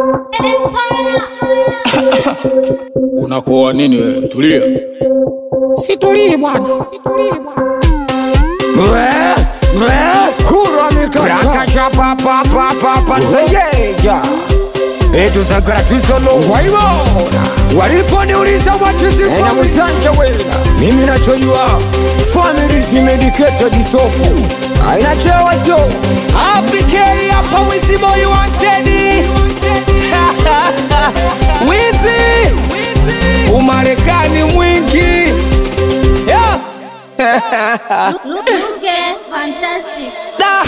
Unakoa nini wewe? Tulia. Situlie bwana. Kura mikaka chapa pa seyeja. Etu sagara tusolo waibona. Waliponiuliza watuzi kwa msanja wena. Mimi nachojua family zimedicated sopo. Haina chewa sio. APK hapa Wizi boy wanted. Wizi Umarekani mwingi. Yeah. Look fantastic. Da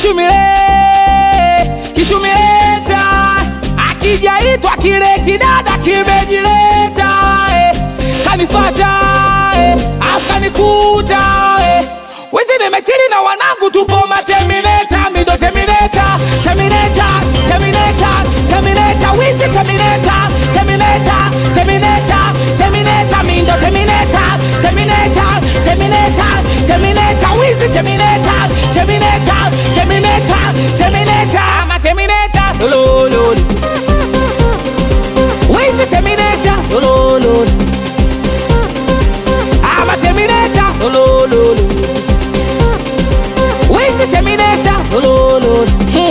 Kishumileta akijaitwa kile kidada kimejileta kanifata akanikuta Wizi nimechili na wanangu tupo matemineta mido temineta Wizi temineta mindo temineta Wizi temineta ama temineta lololo Wizi temineta lololo ama temineta lololo Wizi temineta lololo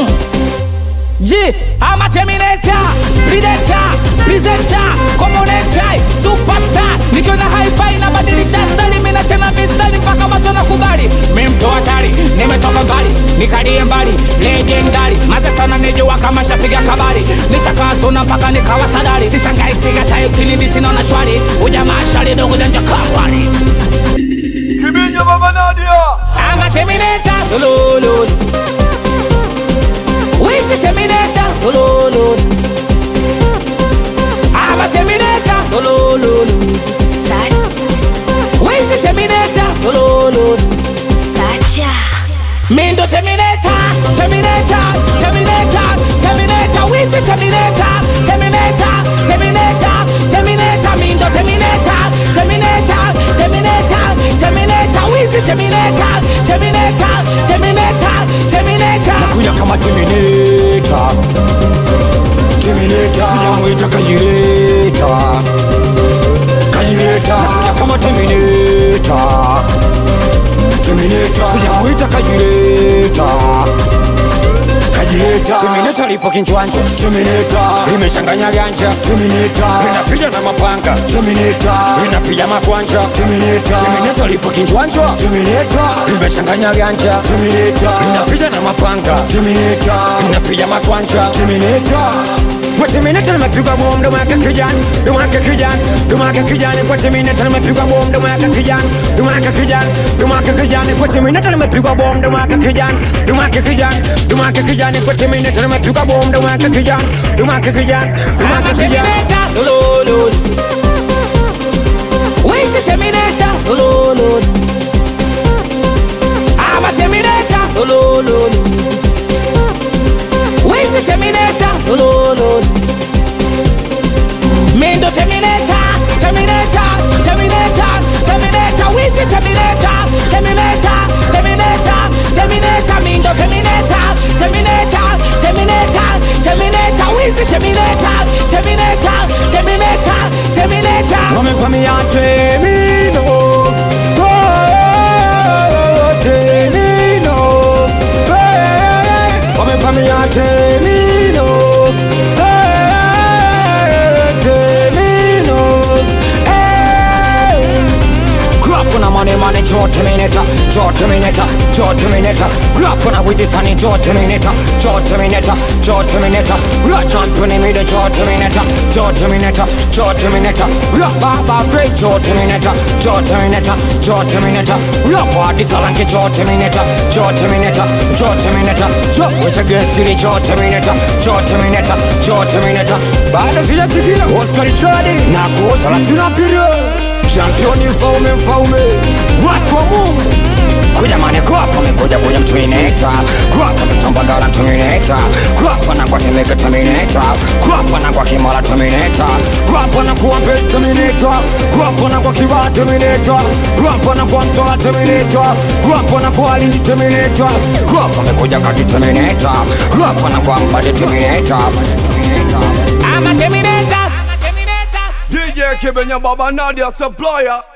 G ama temineta predator presenter commonenta superstar nikiwa na hi-fi na badilisha style mimi na chana mistari mpaka watu wanakubali mimi mtu hatari nimetoka mbali nikalie mbali legendary maze sana nijua kama shapiga kabari nishakaa sona mpaka nikawa sadari sishangai sigata ukilindi sinaona shwari ujamaa shari dogo danja kawali Kibinya Baba Nadia ama temineta lololo Wizi temineta lololo ama temineta lololo Wizi temineta lololo Sacha Mindo temineta Wizi temineta Mindo temineta Wizi temineta Nakuja kama Terminator Sijamuita Kajireta Nakuja kama Terminator Sijamuita Kajireta Terminator lipo kinchwancho limechanganya ganja linapiga na mapanga linapiga makwanja Terminator lipo kinchwancho limechanganya ganja linapiga na mapanga linapiga makwanja Kwa Terminator nimepigwa bomu ndo mwaka kijani Kwa Terminator nimepigwa bomu ndo mwaka kijani Kwa Terminator nimepigwa bomu ndo mwaka kijani Kwa Terminator nimepigwa bomu ndo mwaka kijani lololo Wizi temineta lololo ama temineta lololo Wizi temineta lololo Mindo temineta Wizi temineta Mindo temineta Wizi temineta Wamefamia Temino Wamefamia Temino Grab on a money Joe Terminator Grab on a with the sunny Joe Terminator Grab champion in me the Joe Terminator Grab Baba Fred Joe Terminator Grab Body Salanke Joe Terminator Joe with a guest to the Joe Terminator Bado sija tikila Oscar Richardi na kosa la sina pirio Championi mfaume Watu wa Mungu Kuja mane kwa hapa mekuja Terminator Kwa hapa tutambagala Terminator Kwa hapa na kwa temeka Terminator Kwa hapa na kwa kimala Terminator Kwa hapa na kwa mpezi Terminator Kwa hapa na kwa kiba Terminator Kwa hapa na kwa mtola Terminator Kwa hapa na kwa alindi Terminator Kwa hapa mekuja kati Terminator Kwa hapa na kwa mbade Terminator Kibenya Baba Nadia supplier.